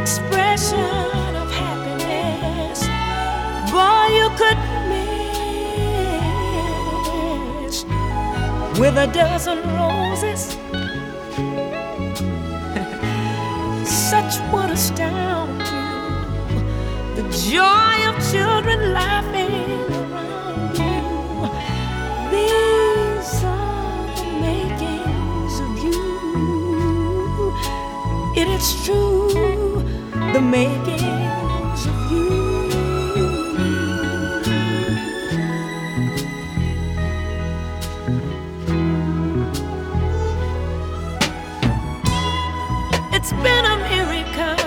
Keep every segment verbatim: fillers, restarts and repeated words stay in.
expression of happiness, boy, you could miss with a dozen roses. Such would astound you, the joy of children laughing around you. These are the makings of you. It is true, the makings of you. It's been a miracle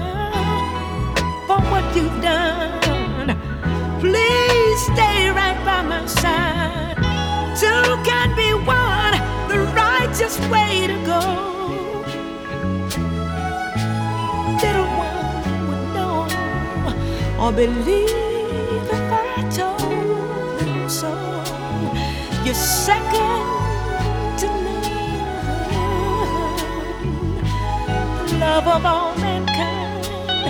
for what you've done. Please stay right by my side. Two can be one, the righteous way to go. Little one would know or believe if I told them so. You're second to none, the love of all mankind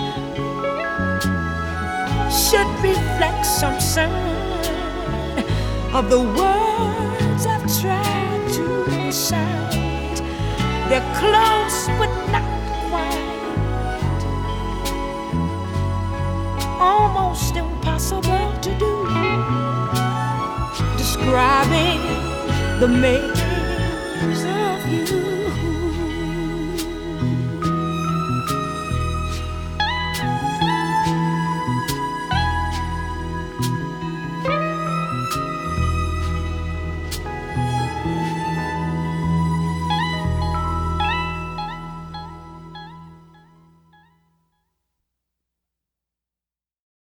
should reflect some sign of the words I've tried to recite. They're close but not quite, almost impossible to do, describing the makings of you.